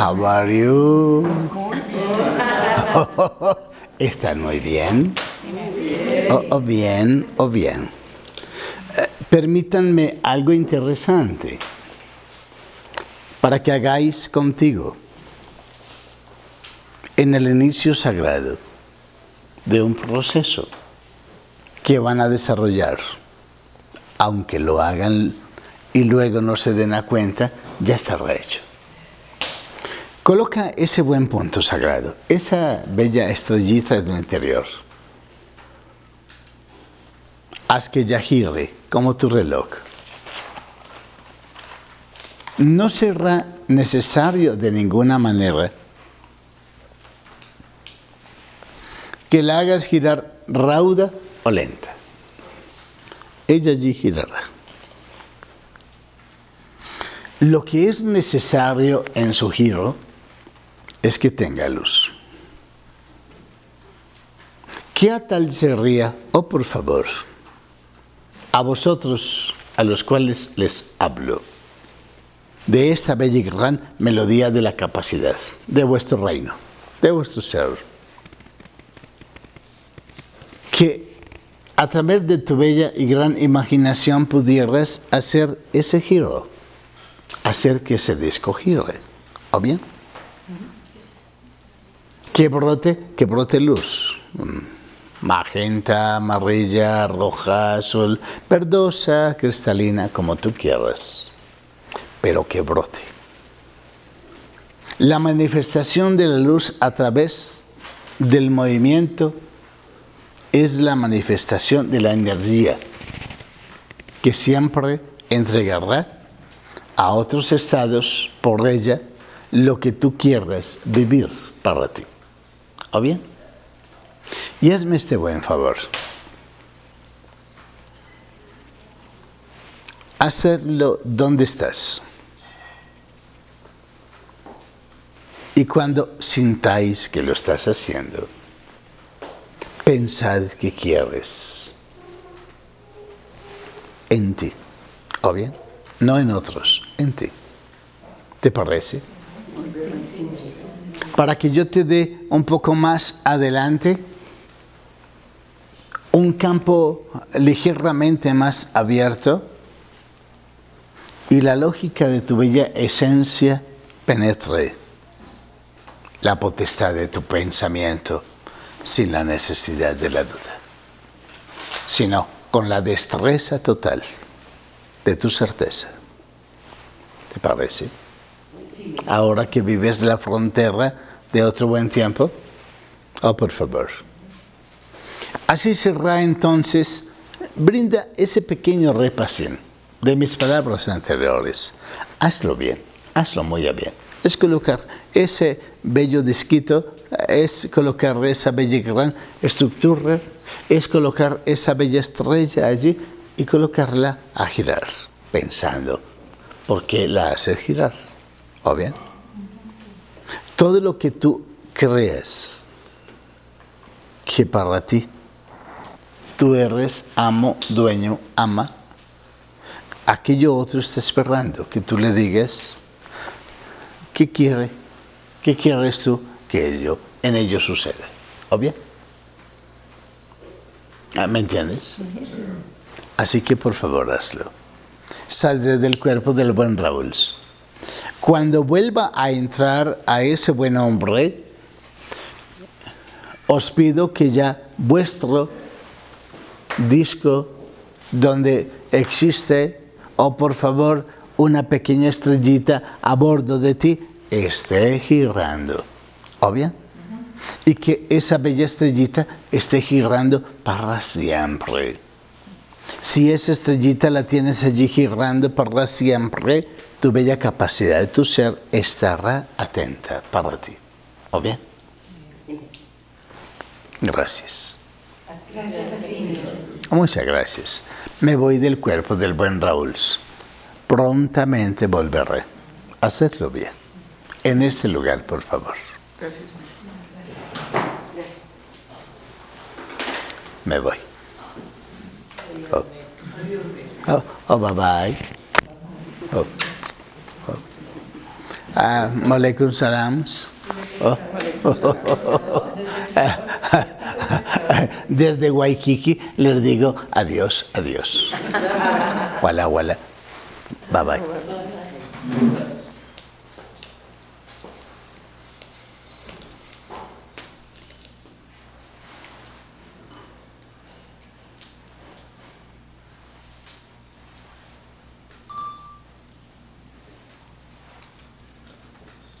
How are you? ¿Están muy bien? O bien. Permítanme algo interesante para que hagáis contigo en el inicio sagrado de un proceso que van a desarrollar. Aunque lo hagan y luego no se den a cuenta, ya estará hecho. Coloca ese buen punto sagrado, esa bella estrellita en el interior. Haz que ya gire como tu reloj. No será necesario de ninguna manera que la hagas girar rauda o lenta. Ella allí girará. Lo que es necesario en su giro es que tenga luz. ¿Qué a tal sería, oh por favor, a vosotros a los cuales les hablo, de esta bella y gran melodía de la capacidad, de vuestro reino, de vuestro ser, que a través de tu bella y gran imaginación pudieras hacer ese giro, hacer que ese disco gire, ¿o bien? Que brote luz, magenta, amarilla, roja, azul, verdosa, cristalina, como tú quieras, pero que brote. La manifestación de la luz a través del movimiento es la manifestación de la energía que siempre entregará a otros estados por ella lo que tú quieras vivir para ti. ¿O bien? Y hazme este buen favor. Hacerlo donde estás. Y cuando sintáis que lo estás haciendo, pensad que quieres en ti. ¿O bien? No en otros, en ti. ¿Te parece? Para que yo te dé un poco más adelante un campo ligeramente más abierto y la lógica de tu bella esencia penetre la potestad de tu pensamiento sin la necesidad de la duda, sino con la destreza total de tu certeza. ¿Te parece? Ahora que vives la frontera de otro buen tiempo, oh, por favor. Así será entonces, brinda ese pequeño repasín de mis palabras anteriores. Hazlo bien, hazlo muy bien. Es colocar ese bello disquito, es colocar esa bella gran estructura, es colocar esa bella estrella allí y colocarla a girar, pensando, ¿por qué la haces girar? ¿O bien? Todo lo que tú creas que para ti tú eres amo, dueño, ama, aquello otro está esperando que tú le digas qué quiere, qué quieres tú que en ello suceda. ¿O bien? ¿Me entiendes? Así que por favor hazlo. Saldré del cuerpo del buen Raúl. Cuando vuelva a entrar a ese buen hombre, os pido que ya vuestro disco donde existe, o por favor, una pequeña estrellita a bordo de ti, esté girando. ¿O bien? Y que esa bella estrellita esté girando para siempre. Si esa estrellita la tienes allí girando para siempre, tu bella capacidad de tu ser estará atenta para ti. ¿O bien? Sí. Gracias. Gracias a ti. Muchas gracias. Me voy del cuerpo del buen Raúl. Prontamente volveré. Hacedlo bien. En este lugar, por favor. Gracias. Me voy. Oh, bye bye. Oh. Malaikum salams. Oh. Desde Waikiki les digo adiós, adiós. Wala, wala. Bye bye.